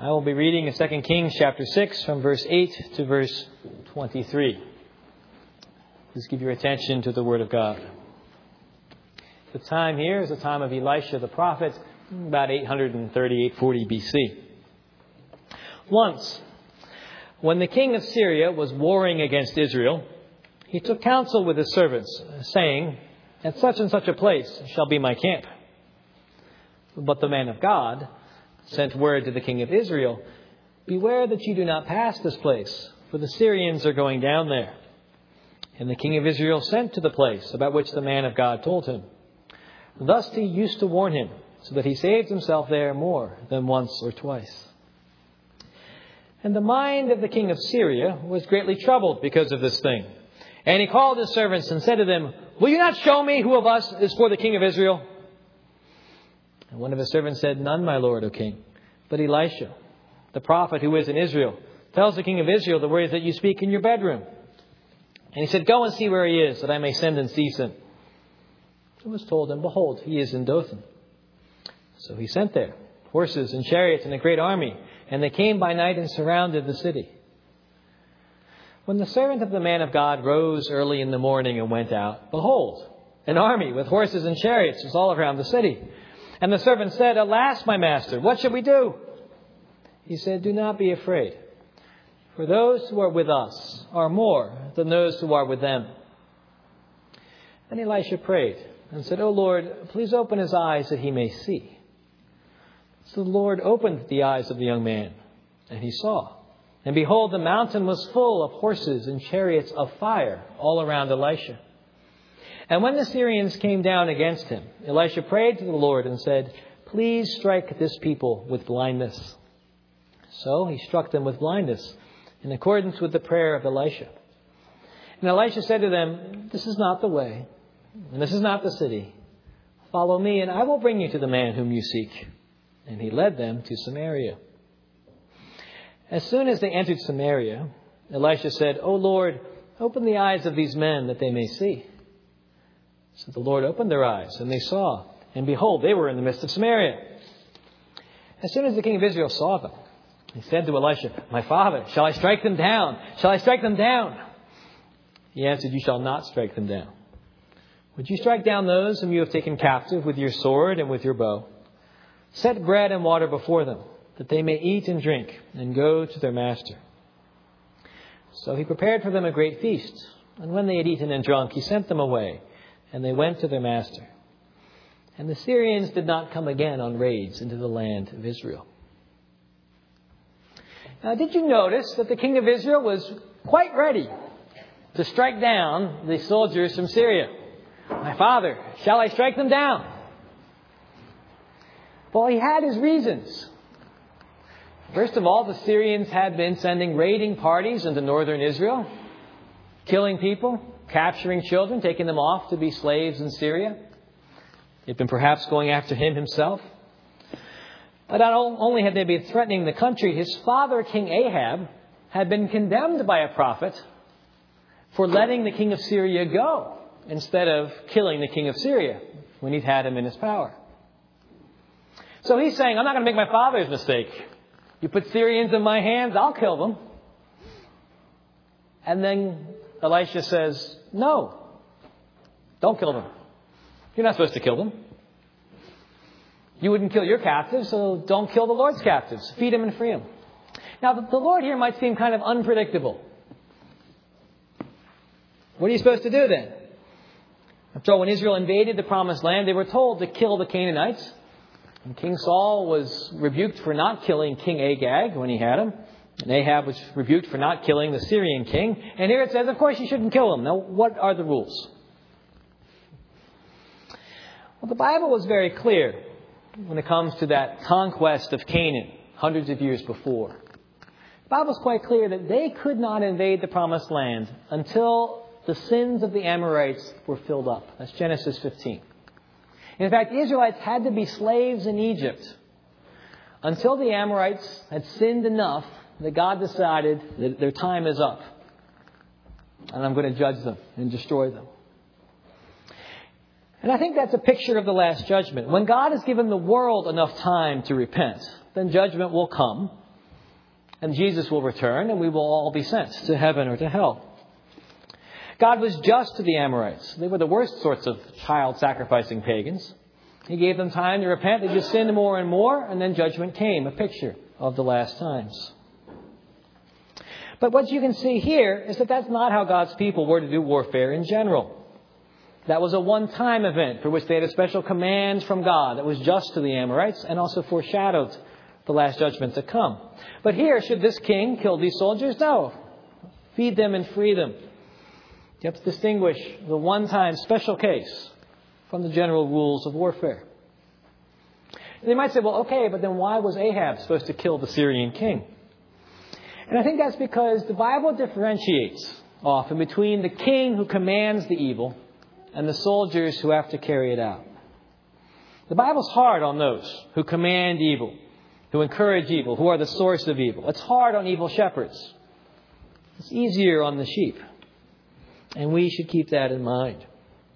I will be reading in 2 Kings chapter 6 from verse 8 to verse 23. Please give your attention to the Word of God. The time here is the time of Elisha the prophet, about 830, 840 BC. Once, when the king of Syria was warring against Israel, he took counsel with his servants, saying, "At such and such a place shall be my camp." But the man of God sent word to the king of Israel, "Beware that you do not pass this place, for the Syrians are going down there." And the king of Israel sent to the place about which the man of God told him. Thus he used to warn him, so that he saved himself there more than once or twice. And the mind of the king of Syria was greatly troubled because of this thing. And he called his servants and said to them, "Will you not show me who of us is for the king of Israel?" And one of his servants said, "None, my lord, O king, but Elisha, the prophet who is in Israel, tells the king of Israel the words that you speak in your bedroom." And he said, "Go and see where he is, that I may send and seize him." It was told him, "Behold, he is in Dothan." So he sent there horses and chariots and a great army, and they came by night and surrounded the city. When the servant of the man of God rose early in the morning and went out, behold, an army with horses and chariots was all around the city. And the servant said, "Alas, my master, what shall we do?" He said, "Do not be afraid, for those who are with us are more than those who are with them." Then Elisha prayed and said, "O Lord, please open his eyes that he may see." So the Lord opened the eyes of the young man, and he saw. And behold, the mountain was full of horses and chariots of fire all around Elisha. And when the Syrians came down against him, Elisha prayed to the Lord and said, "Please strike this people with blindness." So he struck them with blindness, in accordance with the prayer of Elisha. And Elisha said to them, "This is not the way, and this is not the city. Follow me, and I will bring you to the man whom you seek." And he led them to Samaria. As soon as they entered Samaria, Elisha said, "O Lord, open the eyes of these men that they may see." So the Lord opened their eyes, and they saw. And behold, they were in the midst of Samaria. As soon as the king of Israel saw them, he said to Elisha, "My father, shall I strike them down? Shall I strike them down?" He answered, "You shall not strike them down. Would you strike down those whom you have taken captive with your sword and with your bow? Set bread and water before them, that they may eat and drink, and go to their master." So he prepared for them a great feast. And when they had eaten and drunk, he sent them away, and they went to their master. And the Syrians did not come again on raids into the land of Israel. Now, did you notice that the king of Israel was quite ready to strike down the soldiers from Syria? "My father, shall I strike them down?" Well, he had his reasons. First of all, the Syrians had been sending raiding parties into northern Israel, killing people, capturing children, taking them off to be slaves in Syria. They'd been perhaps going after him himself. But not only had they been threatening the country, his father, King Ahab, had been condemned by a prophet for letting the king of Syria go instead of killing the king of Syria when he'd had him in his power. So he's saying, "I'm not going to make my father's mistake. You put Syrians in my hands, I'll kill them." And then Elisha says, "No, don't kill them. You're not supposed to kill them. You wouldn't kill your captives, so don't kill the Lord's captives. Feed them and free them." Now, the Lord here might seem kind of unpredictable. What are you supposed to do then? After all, when Israel invaded the Promised Land, they were told to kill the Canaanites. And King Saul was rebuked for not killing King Agag when he had him. And Ahab was rebuked for not killing the Syrian king. And here it says, of course, you shouldn't kill them. Now, what are the rules? Well, the Bible was very clear when it comes to that conquest of Canaan hundreds of years before. The Bible is quite clear that they could not invade the Promised Land until the sins of the Amorites were filled up. That's Genesis 15. In fact, the Israelites had to be slaves in Egypt until the Amorites had sinned enough that God decided that their time is up. And I'm going to judge them and destroy them. And I think that's a picture of the Last Judgment. When God has given the world enough time to repent, then judgment will come. and Jesus will return, and we will all be sent to heaven or to hell. God was just to the Amorites. They were the worst sorts of child-sacrificing pagans. He gave them time to repent. They just sinned more and more, and then judgment came, a picture of the last times. But what you can see here is that that's not how God's people were to do warfare in general. That was a one-time event for which they had a special command from God that was just to the Amorites and also foreshadowed the last judgment to come. But here, should this king kill these soldiers? No. Feed them and free them. You have to distinguish the one-time special case from the general rules of warfare. They might say, well, okay, but then why was Ahab supposed to kill the Syrian king? And I think that's because the Bible differentiates often between the king who commands the evil and the soldiers who have to carry it out. The Bible's hard on those who command evil, who encourage evil, who are the source of evil. It's hard on evil shepherds. It's easier on the sheep. And we should keep that in mind.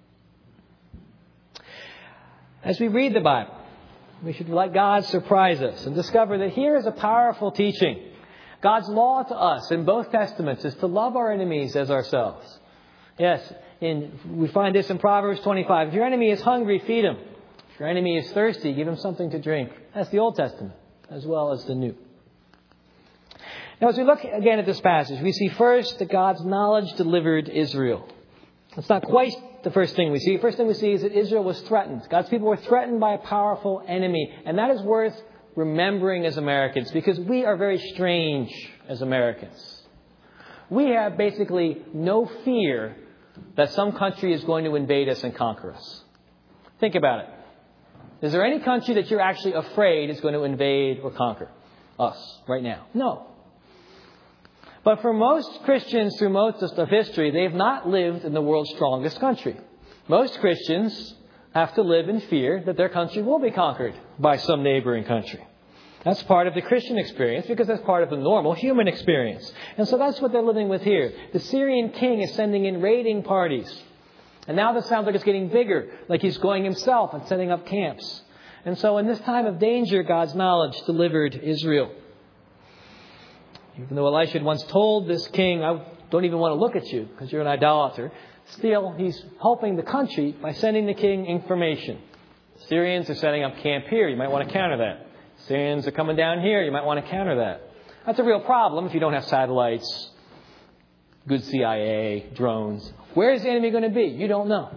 As we read the Bible, we should let God surprise us and discover that here is a powerful teaching. God's law to us in both Testaments is to love our enemies as ourselves. Yes, we find this in Proverbs 25. If your enemy is hungry, feed him. If your enemy is thirsty, give him something to drink. That's the Old Testament as well as the New. Now, as we look again at this passage, we see first that God's knowledge delivered Israel. That's not quite the first thing we see. The first thing we see is that Israel was threatened. God's people were threatened by a powerful enemy. And that is worth remembering as Americans, because we are very strange as Americans. We have basically no fear that some country is going to invade us and conquer us. Think about it. Is there any country that you're actually afraid is going to invade or conquer us right now? No. But for most Christians through most of history, they have not lived in the world's strongest country. Most Christians have to live in fear that their country will be conquered by some neighboring country. That's part of the Christian experience because that's part of the normal human experience. And so that's what they're living with here. The Syrian king is sending in raiding parties. And now this sounds like it's getting bigger, like he's going himself and setting up camps. And so in this time of danger, God's knowledge delivered Israel. Even though Elisha had once told this king, I don't even want to look at you because you're an idolater, still he's helping the country by sending the king information. Syrians are setting up camp here. You might want to counter that. Syrians are coming down here. You might want to counter that. That's a real problem if you don't have satellites, good CIA, drones. Where is the enemy going to be? You don't know.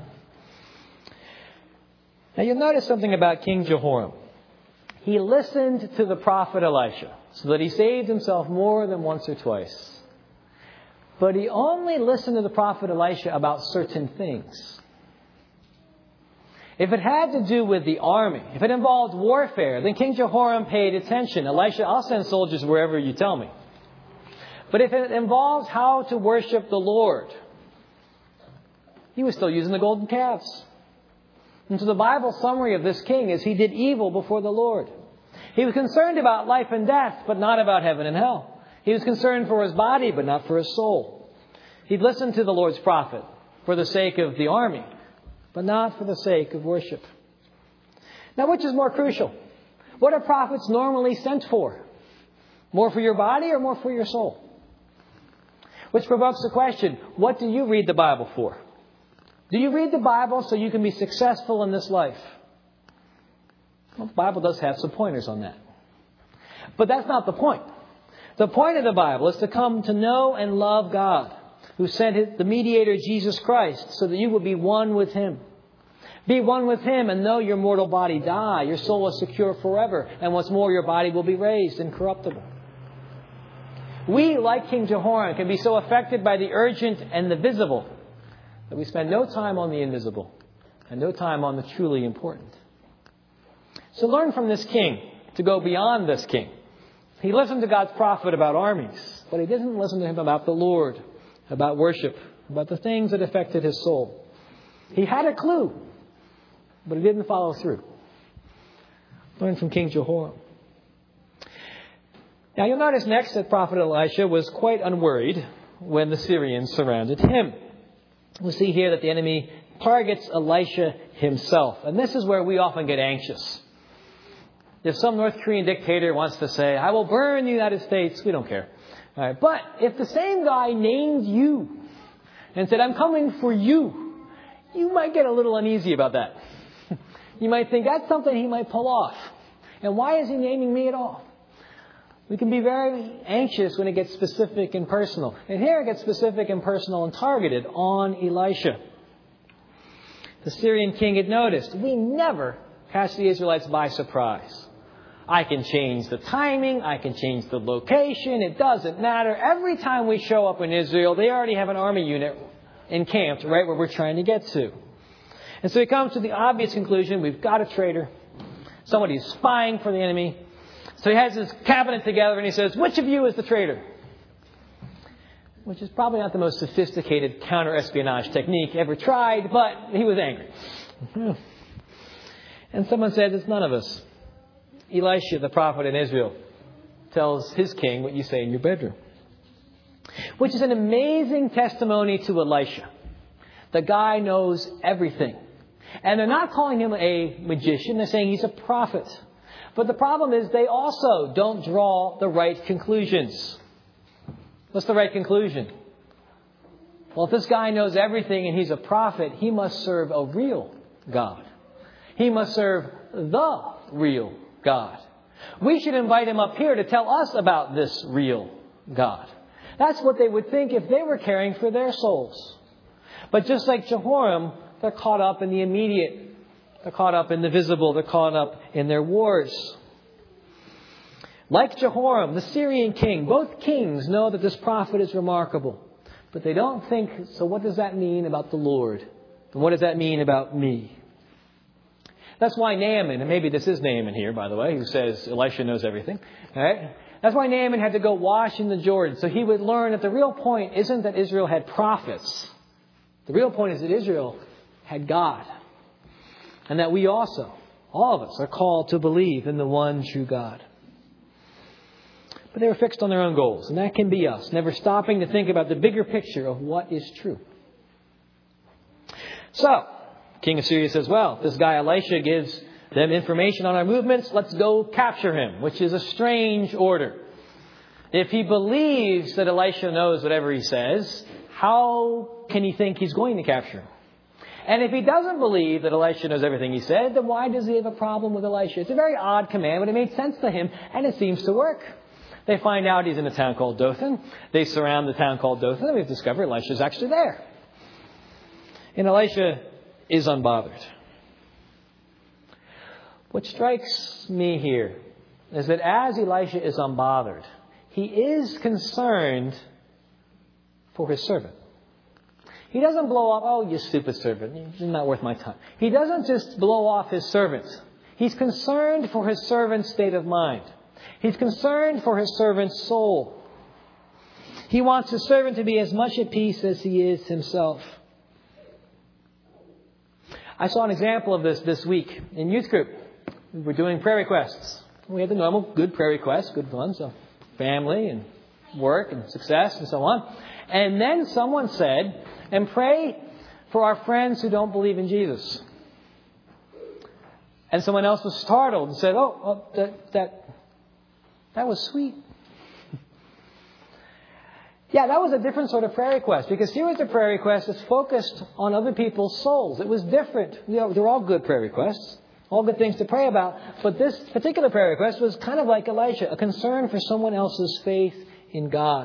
Now you'll notice something about King Jehoram. He listened to the prophet Elisha so that he saved himself more than once or twice. But he only listened to the prophet Elisha about certain things. If it had to do with the army, if it involved warfare, then King Jehoram paid attention. Elisha, I'll send soldiers wherever you tell me. But if it involves how to worship the Lord, he was still using the golden calves. And so the Bible summary of this king is he did evil before the Lord. He was concerned about life and death, but not about heaven and hell. He was concerned for his body, but not for his soul. He'd listened to the Lord's prophet for the sake of the army, but not for the sake of worship. Now, which is more crucial? What are prophets normally sent for? More for your body or more for your soul? Which provokes the question, what do you read the Bible for? Do you read the Bible so you can be successful in this life? Well, the Bible does have some pointers on that. But that's not the point. The point of the Bible is to come to know and love God, who sent the mediator Jesus Christ so that you will be one with Him. Be one with Him and know your mortal body die. Your soul is secure forever. And what's more, your body will be raised incorruptible. We, like King Jehoram, can be so affected by the urgent and the visible that we spend no time on the invisible and no time on the truly important. So learn from this king to go beyond this king. He listened to God's prophet about armies, but he didn't listen to him about the Lord, about worship, about the things that affected his soul. He had a clue, but he didn't follow through. Learn from King Jehoram. Now you'll notice next that Prophet Elisha was quite unworried when the Syrians surrounded him. We'll see here that the enemy targets Elisha himself. And this is where we often get anxious. If some North Korean dictator wants to say, I will burn the United States, we don't care. All right. But if the same guy named you and said, I'm coming for you, you might get a little uneasy about that. You might think that's something he might pull off. And why is he naming me at all? We can be very anxious when it gets specific and personal. And here it gets specific and personal and targeted on Elisha. The Syrian king had noticed, we never catch the Israelites by surprise. I can change the timing. I can change the location. It doesn't matter. Every time we show up in Israel, they already have an army unit encamped right where we're trying to get to. And so he comes to the obvious conclusion, we've got a traitor. Somebody is spying for the enemy. So he has his cabinet together and he says, which of you is the traitor? Which is probably not the most sophisticated counter-espionage technique ever tried, but he was angry. And someone says, it's none of us. Elisha, the prophet in Israel, tells his king what you say in your bedroom. Which is an amazing testimony to Elisha. The guy knows everything. And they're not calling him a magician. They're saying he's a prophet. But the problem is they also don't draw the right conclusions. What's the right conclusion? Well, if this guy knows everything and he's a prophet, he must serve a real God. He must serve the real God. We should invite him up here to tell us about this real God. That's what they would think if they were caring for their souls. But just like Jehoram, they're caught up in the immediate. They're caught up in the visible. They're caught up in their wars. Like Jehoram, the Syrian king, both kings know that this prophet is remarkable. But they don't think, so what does that mean about the Lord? And what does that mean about me? That's why Naaman, and maybe this is Naaman here, by the way, who says Elisha knows everything. All right? That's why Naaman had to go wash in the Jordan. So he would learn that the real point isn't that Israel had prophets. The real point is that Israel had God. And that we also, all of us, are called to believe in the one true God. But they were fixed on their own goals. And that can be us, never stopping to think about the bigger picture of what is true. So, King of Syria says, well, this guy Elisha gives them information on our movements. Let's go capture him, which is a strange order. If he believes that Elisha knows whatever he says, how can he think he's going to capture him? And if he doesn't believe that Elisha knows everything he said, then why does he have a problem with Elisha? It's a very odd command, but it made sense to him, and it seems to work. They find out he's in a town called Dothan. They surround the town called Dothan, and we've discovered Elisha's actually there. And Elisha is unbothered. What strikes me here is that as Elisha is unbothered, he is concerned for his servant. He doesn't blow off, oh, you stupid servant, you're not worth my time. He doesn't just blow off his servant. He's concerned for his servant's state of mind. He's concerned for his servant's soul. He wants his servant to be as much at peace as he is himself. I saw an example of this week in youth group. We were doing prayer requests. We had the normal good prayer requests, good ones of family and work and success and so on. And then someone said, and pray for our friends who don't believe in Jesus. And someone else was startled and said, that was sweet. Yeah, that was a different sort of prayer request, because here was a prayer request that's focused on other people's souls. It was different. They're all good prayer requests, all good things to pray about. But this particular prayer request was kind of like Elisha, a concern for someone else's faith in God.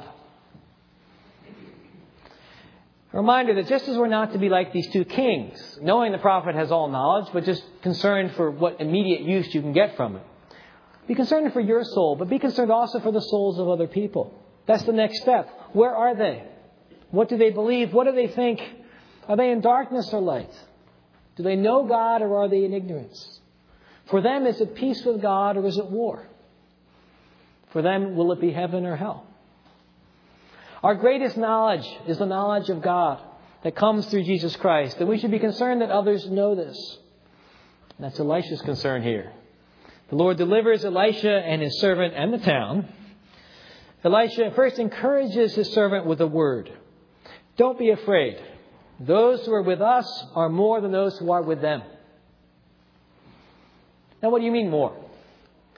A reminder that just as we're not to be like these two kings, knowing the prophet has all knowledge, but just concerned for what immediate use you can get from it. Be concerned for your soul, but be concerned also for the souls of other people. That's the next step. Where are they? What do they believe? What do they think? Are they in darkness or light? Do they know God or are they in ignorance? For them, is it peace with God or is it war? For them, will it be heaven or hell? Our greatest knowledge is the knowledge of God that comes through Jesus Christ. And we should be concerned that others know this. And that's Elisha's concern here. The Lord delivers Elisha and his servant and the town. Elisha first encourages his servant with a word. Don't be afraid. Those who are with us are more than those who are with them. Now, what do you mean more?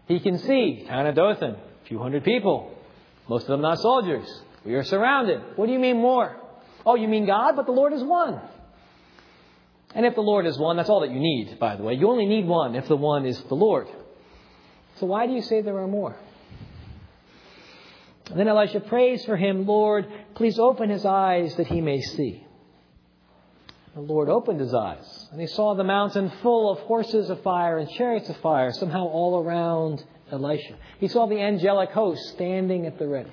He can see town of Dothan, a few hundred people, most of them not soldiers. We are surrounded. What do you mean more? Oh, you mean God? But the Lord is one. And if the Lord is one, that's all that you need, by the way. You only need one if the one is the Lord. So why do you say there are more? And then Elisha prays for him, Lord, please open his eyes that he may see. The Lord opened his eyes, and he saw the mountain full of horses of fire and chariots of fire, somehow all around Elisha. He saw the angelic host standing at the ready.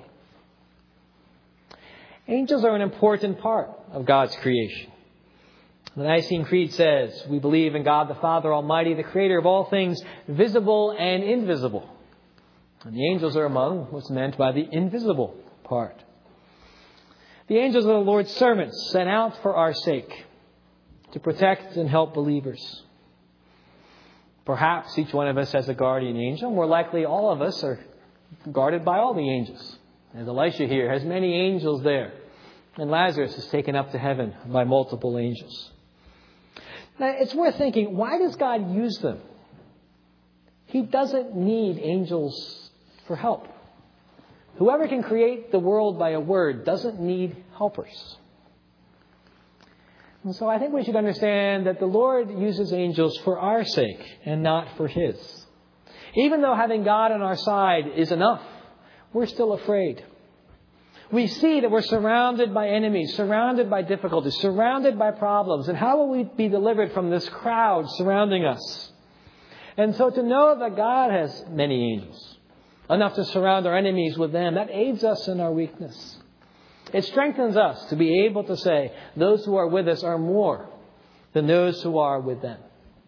Angels are an important part of God's creation. The Nicene Creed says, we believe in God the Father Almighty, the creator of all things visible and invisible. And the angels are among what's meant by the invisible part. The angels are the Lord's servants sent out for our sake to protect and help believers. Perhaps each one of us has a guardian angel. More likely all of us are guarded by all the angels. As Elisha here has many angels there. And Lazarus is taken up to heaven by multiple angels. Now, it's worth thinking, why does God use them? He doesn't need angels for help. Whoever can create the world by a word doesn't need helpers. And so I think we should understand that the Lord uses angels for our sake and not for His. Even though having God on our side is enough, we're still afraid. We see that we're surrounded by enemies, surrounded by difficulties, surrounded by problems. And how will we be delivered from this crowd surrounding us? And so to know that God has many angels, enough to surround our enemies with them, that aids us in our weakness. It strengthens us to be able to say, those who are with us are more than those who are with them.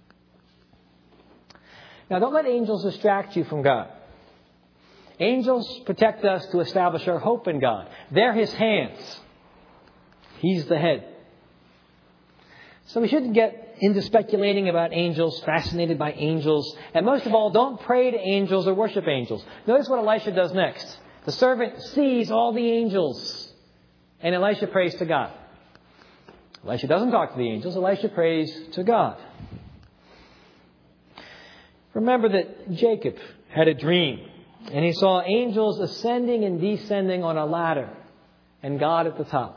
Now, don't let angels distract you from God. Angels protect us to establish our hope in God. They're His hands. He's the head. So we shouldn't get into speculating about angels, fascinated by angels. And most of all, don't pray to angels or worship angels. Notice what Elisha does next. The servant sees all the angels. And Elisha prays to God. Elisha doesn't talk to the angels. Elisha prays to God. Remember that Jacob had a dream. And he saw angels ascending and descending on a ladder. And God at the top.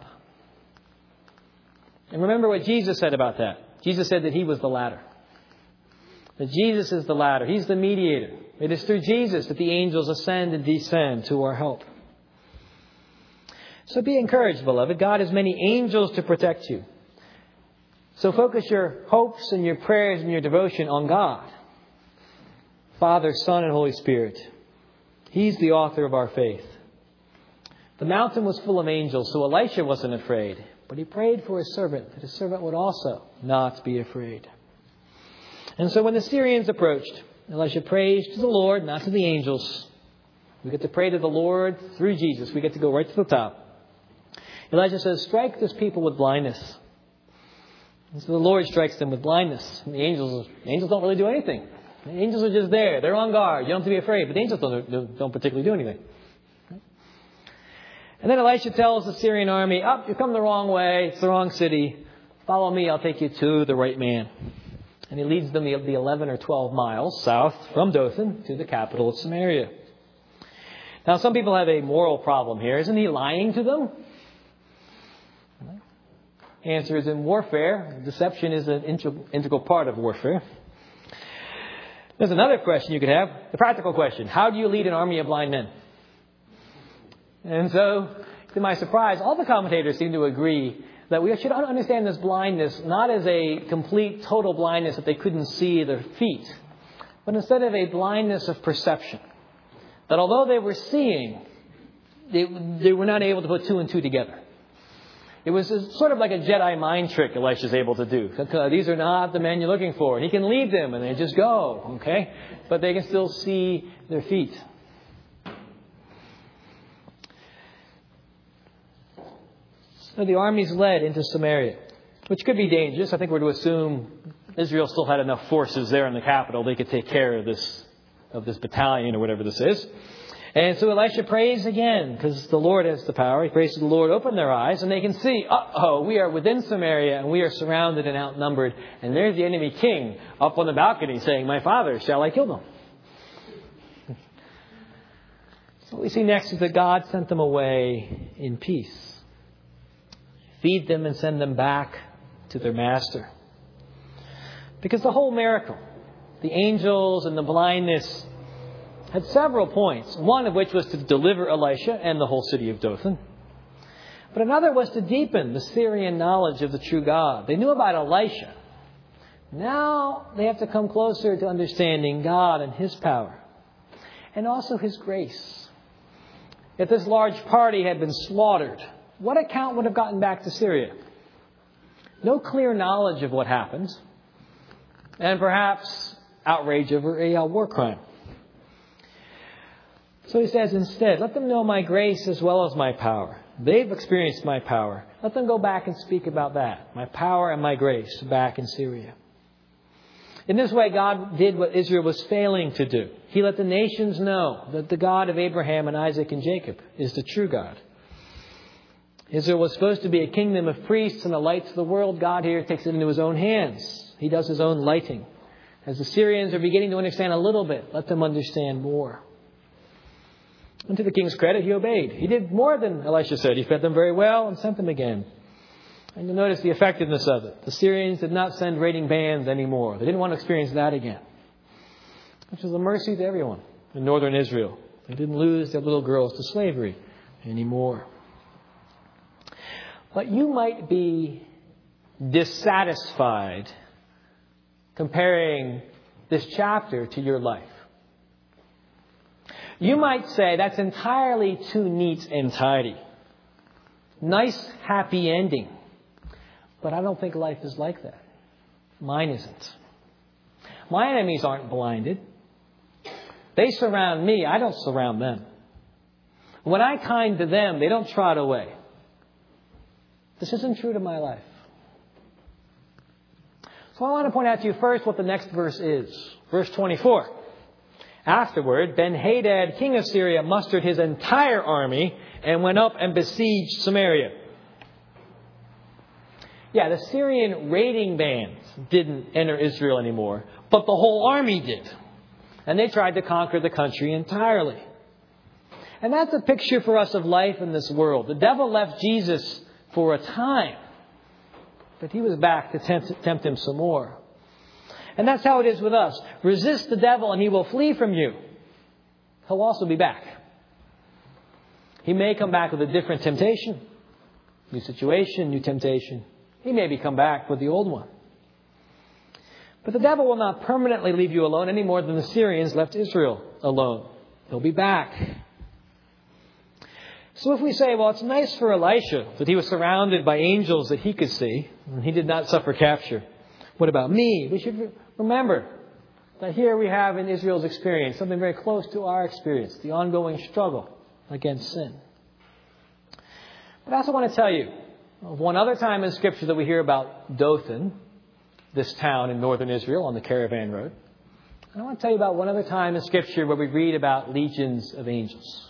And remember what Jesus said about that. Jesus said that He was the ladder. That Jesus is the ladder. He's the mediator. It is through Jesus that the angels ascend and descend to our help. So be encouraged, beloved. God has many angels to protect you. So focus your hopes and your prayers and your devotion on God. Father, Son, and Holy Spirit. He's the author of our faith. The mountain was full of angels, so Elisha wasn't afraid. But he prayed for his servant, that his servant would also not be afraid. And so when the Syrians approached, Elisha prays to the Lord, not to the angels. We get to pray to the Lord through Jesus. We get to go right to the top. Elijah says, strike this people with blindness. And so the Lord strikes them with blindness. And the angels don't really do anything. The angels are just there. They're on guard. You don't have to be afraid. But the angels don't particularly do anything. And then Elisha tells the Syrian army, you come the wrong way. It's the wrong city. Follow me. I'll take you to the right man. And he leads them the 11 or 12 miles south from Dothan to the capital of Samaria. Now, some people have a moral problem here. Isn't he lying to them? The answer is in warfare. Deception is an integral part of warfare. There's another question you could have, the practical question. How do you lead an army of blind men? And so, to my surprise, all the commentators seem to agree that we should understand this blindness not as a complete, total blindness that they couldn't see their feet, but instead of a blindness of perception. That although they were seeing, they were not able to put two and two together. It was sort of like a Jedi mind trick Elisha's able to do. These are not the men you're looking for. And he can lead them and they just go, okay? But they can still see their feet. So the armies led into Samaria, which could be dangerous. I think we're to assume Israel still had enough forces there in the capital. They could take care of this battalion or whatever this is. And so Elisha prays again, because the Lord has the power. He prays to the Lord, open their eyes, and they can see, we are within Samaria, and we are surrounded and outnumbered. And there's the enemy king up on the balcony saying, my father, shall I kill them? What we see next is that God sent them away in peace. Feed them and send them back to their master. Because the whole miracle, the angels and the blindness, had several points. One of which was to deliver Elisha and the whole city of Dothan. But another was to deepen the Syrian knowledge of the true God. They knew about Elisha. Now they have to come closer to understanding God and His power. And also His grace. If this large party had been slaughtered, what account would have gotten back to Syria? No clear knowledge of what happened. And perhaps outrage over a war crime. So he says instead, let them know my grace as well as my power. They've experienced my power. Let them go back and speak about that. My power and my grace back in Syria. In this way, God did what Israel was failing to do. He let the nations know that the God of Abraham and Isaac and Jacob is the true God. Israel was supposed to be a kingdom of priests and a light to the world. God here takes it into His own hands. He does His own lighting. As the Syrians are beginning to understand a little bit, let them understand more. And to the king's credit, he obeyed. He did more than Elisha said. He fed them very well and sent them again. And you'll notice the effectiveness of it. The Syrians did not send raiding bands anymore. They didn't want to experience that again. Which was a mercy to everyone in northern Israel. They didn't lose their little girls to slavery anymore. But you might be dissatisfied comparing this chapter to your life. You might say that's entirely too neat and tidy. Nice, happy ending. But I don't think life is like that. Mine isn't. My enemies aren't blinded. They surround me. I don't surround them. When I kind to them, they don't trot away. This isn't true to my life. So I want to point out to you first what the next verse is. Verse 24. Afterward, Ben-Hadad, king of Syria, mustered his entire army and went up and besieged Samaria. Yeah, the Syrian raiding bands didn't enter Israel anymore, but the whole army did. And they tried to conquer the country entirely. And that's a picture for us of life in this world. The devil left Jesus for a time, but he was back to tempt him some more. And that's how it is with us. Resist the devil and he will flee from you. He'll also be back. He may come back with a different temptation. New situation, new temptation. He may come back with the old one. But the devil will not permanently leave you alone any more than the Syrians left Israel alone. He'll be back. So if we say, well, it's nice for Elisha that he was surrounded by angels that he could see, and he did not suffer capture. What about me? We should remember that here we have in Israel's experience something very close to our experience, the ongoing struggle against sin. But I also want to tell you of one other time in Scripture that we hear about Dothan, this town in northern Israel on the caravan road. And I want to tell you about one other time in Scripture where we read about legions of angels.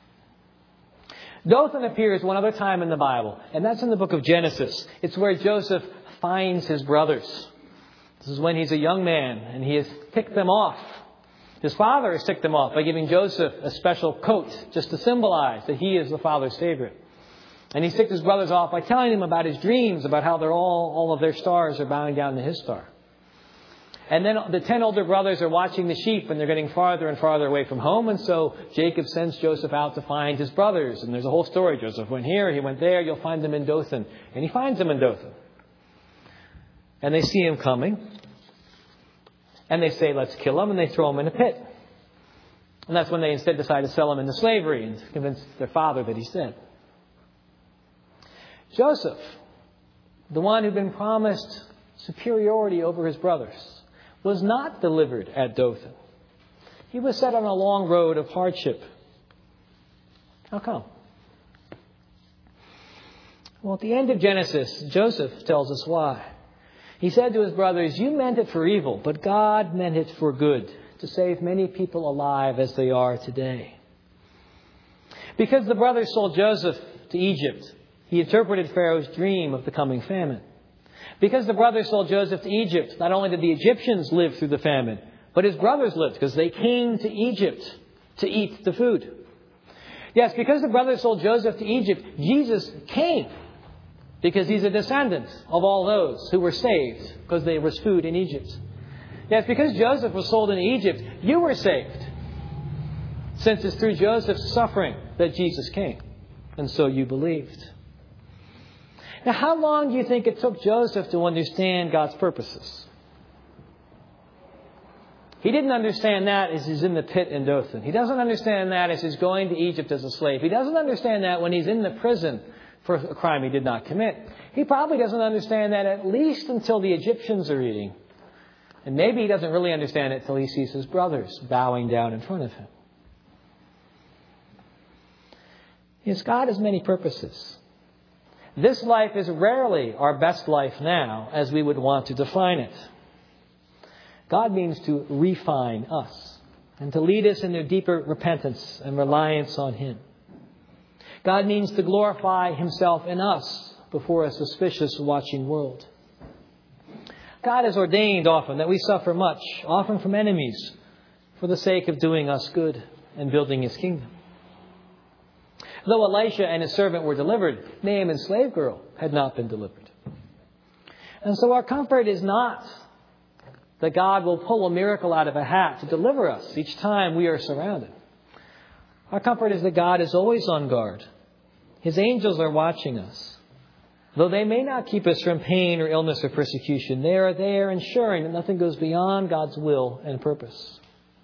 Dothan appears one other time in the Bible, and that's in the book of Genesis. It's where Joseph finds his brothers. This is when he's a young man, and he has ticked them off. His father has ticked them off by giving Joseph a special coat, just to symbolize that he is the father's favorite. And he's ticked his brothers off by telling them about his dreams, about how they're all of their stars are bowing down to his star. And then the 10 older brothers are watching the sheep, and they're getting farther and farther away from home. And so Jacob sends Joseph out to find his brothers. And there's a whole story. Joseph went here, he went there. You'll find them in Dothan. And he finds them in Dothan. And they see him coming. And they say, let's kill him. And they throw him in a pit. And that's when they instead decide to sell him into slavery and convince their father that he's dead. Joseph, the one who'd been promised superiority over his brothers, was not delivered at Dothan. He was set on a long road of hardship. How come? Well, at the end of Genesis, Joseph tells us why. He said to his brothers, you meant it for evil, but God meant it for good, to save many people alive as they are today. Because the brothers sold Joseph to Egypt, he interpreted Pharaoh's dream of the coming famine. Because the brothers sold Joseph to Egypt, not only did the Egyptians live through the famine, but his brothers lived because they came to Egypt to eat the food. Yes, because the brothers sold Joseph to Egypt, Jesus came. Because he's a descendant of all those who were saved because there was food in Egypt. Yes, because Joseph was sold into Egypt, you were saved. Since it's through Joseph's suffering that Jesus came. And so you believed. Now, how long do you think it took Joseph to understand God's purposes? He didn't understand that as he's in the pit in Dothan. He doesn't understand that as he's going to Egypt as a slave. He doesn't understand that when he's in the prison for a crime he did not commit. He probably doesn't understand that at least until the Egyptians are eating. And maybe he doesn't really understand it until he sees his brothers bowing down in front of him. Yes, God has many purposes. This life is rarely our best life now as we would want to define it. God means to refine us and to lead us into deeper repentance and reliance on Him. God means to glorify Himself in us before a suspicious watching world. God has ordained often that we suffer much, often from enemies, for the sake of doing us good and building His kingdom. Though Elisha and his servant were delivered, Naaman's slave girl had not been delivered. And so our comfort is not that God will pull a miracle out of a hat to deliver us each time we are surrounded. Our comfort is that God is always on guard. His angels are watching us. Though they may not keep us from pain or illness or persecution, they are there ensuring that nothing goes beyond God's will and purpose.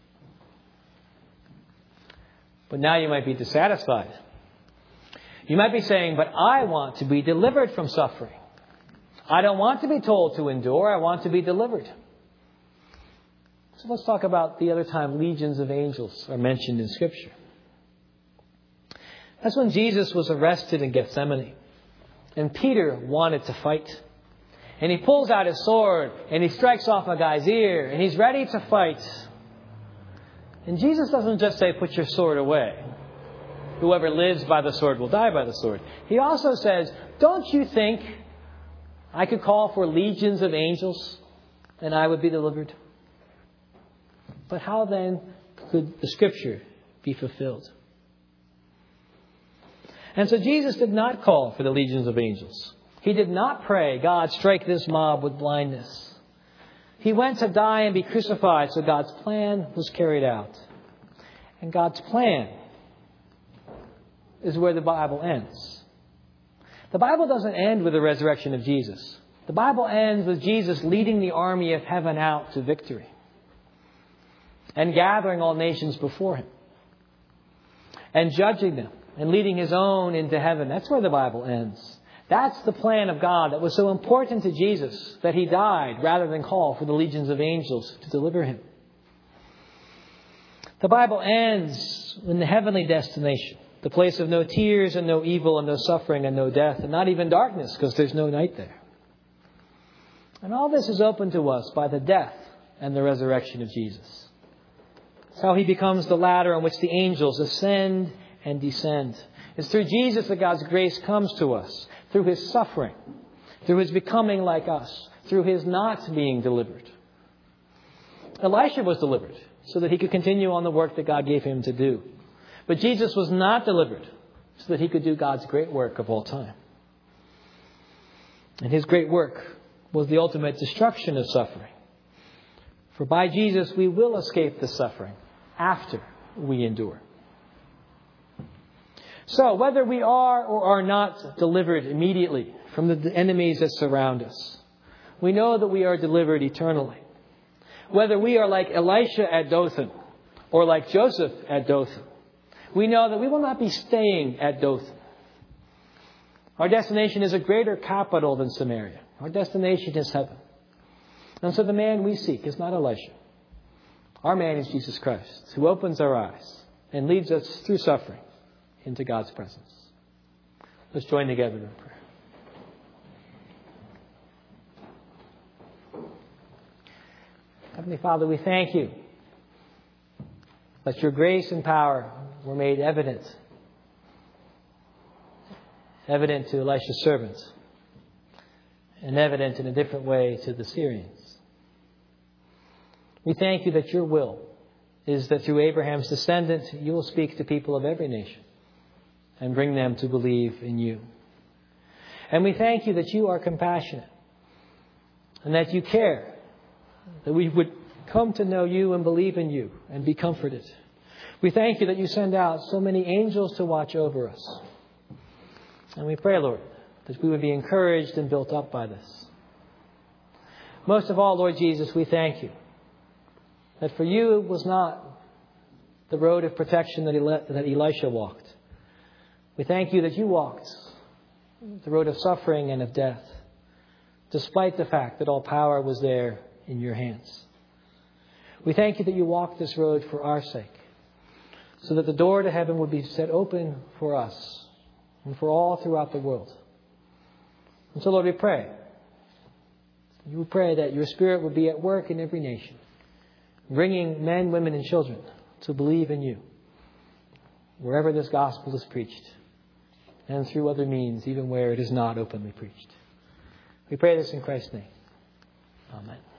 But now you might be dissatisfied. You might be saying, but I want to be delivered from suffering. I don't want to be told to endure. I want to be delivered. So let's talk about the other time legions of angels are mentioned in Scripture. That's when Jesus was arrested in Gethsemane. And Peter wanted to fight. And he pulls out his sword and he strikes off a guy's ear. And he's ready to fight. And Jesus doesn't just say, put your sword away. Whoever lives by the sword will die by the sword. He also says, don't you think I could call for legions of angels and I would be delivered? But how then could the Scripture be fulfilled? And so Jesus did not call for the legions of angels. He did not pray, God, strike this mob with blindness. He went to die and be crucified so God's plan was carried out. And God's plan is where the Bible ends. The Bible doesn't end with the resurrection of Jesus. The Bible ends with Jesus leading the army of heaven out to victory and gathering all nations before Him and judging them and leading His own into heaven. That's where the Bible ends. That's the plan of God that was so important to Jesus that He died rather than call for the legions of angels to deliver Him. The Bible ends in the heavenly destination. The place of no tears and no evil and no suffering and no death and not even darkness because there's no night there. And all this is open to us by the death and the resurrection of Jesus. It's how He becomes the ladder on which the angels ascend and descend. It's through Jesus that God's grace comes to us. Through His suffering. Through His becoming like us. Through His not being delivered. Elisha was delivered so that he could continue on the work that God gave him to do. But Jesus was not delivered so that He could do God's great work of all time. And His great work was the ultimate destruction of suffering. For by Jesus we will escape the suffering after we endure. So whether we are or are not delivered immediately from the enemies that surround us, we know that we are delivered eternally. Whether we are like Elisha at Dothan or like Joseph at Dothan, we know that we will not be staying at Dothan. Our destination is a greater capital than Samaria. Our destination is heaven. And so the man we seek is not Elisha. Our man is Jesus Christ, who opens our eyes and leads us through suffering into God's presence. Let's join together in prayer. Heavenly Father, we thank You that Your grace and power were made evident to Elisha's servants, and evident in a different way to the Syrians. We thank You that Your will is that through Abraham's descendant, You will speak to people of every nation. and bring them to believe in you. And we thank you that you are compassionate and that you care, that we would come to know you and believe in you and be comforted. We thank you that you send out so many angels to watch over us. And we pray, Lord, that we would be encouraged and built up by this. Most of all, Lord Jesus, we thank you that for you it was not the road of protection that Elisha walked. We thank you that you walked the road of suffering and of death, despite the fact that all power was there in your hands. We thank you that you walked this road for our sake, so that the door to heaven would be set open for us and for all throughout the world. And so, Lord, we pray. You pray that your Spirit would be at work in every nation, bringing men, women, and children to believe in you, wherever this gospel is preached, and through other means, even where it is not openly preached. We pray this in Christ's name. Amen.